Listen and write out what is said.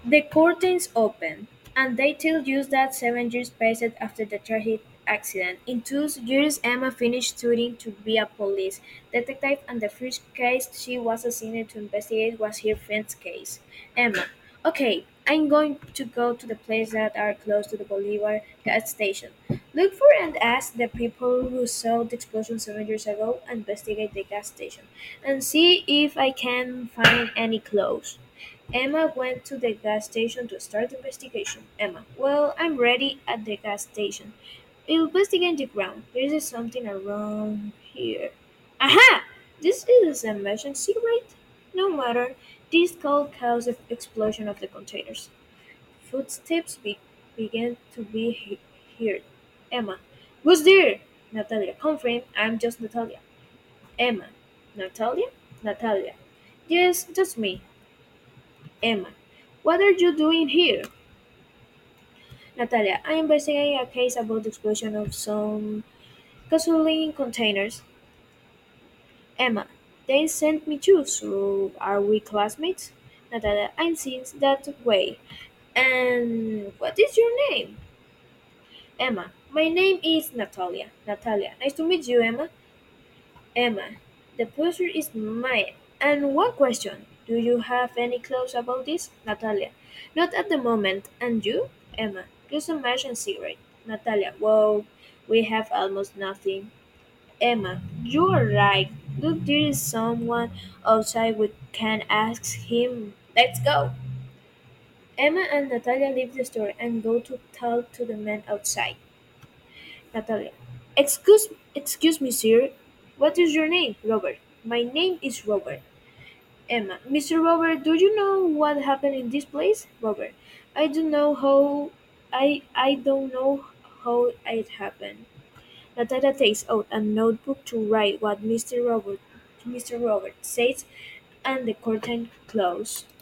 The curtains open, and they tell you that 7 years passed after the tragic accident. In 2 years, Emma finished studying to be a police detective, and the first case she was assigned to investigate was her friend's case. Emma, okay, I'm going to go to the places that are close to the Bolivar gas station. Look for and ask the people who saw the explosion 7 years ago, investigate the gas station, and see if I can find any clues. Emma went to the gas station to start the investigation. Emma, well, I'm ready at the gas station. Investigate the ground. There is something around here. Aha! This is a emergency rate? No matter. This could cause the explosion of the containers. Footsteps began to be heard. Emma, who's there? Natalia, confirm, I'm just Natalia. Emma, Natalia? Natalia. Yes, just me. Emma, what are you doing here? Natalia, I'm investigating a case about the explosion of some gasoline containers. Emma, they sent me too, so are we classmates? Natalia, I'm seems that way. And what is your name? Emma, my name is Natalia. Natalia, nice to meet you, Emma. Emma, the pleasure is mine. And one question, do you have any clues about this? Natalia, not at the moment. And you? Emma, just a match and cigarette. Natalia, whoa, we have almost nothing. Emma, you are right. Look, there is someone outside we can ask him. Let's go. Emma and Natalia leave the store and go to talk to the man outside. Natalia, excuse me, sir. What is your name? Robert. My name is Robert. Emma, Mr. Robert, do you know what happened in this place? Robert, I don't know how. I don't know how it happened. Natalia takes out a notebook to write what Mr. Robert says, and the curtain closes.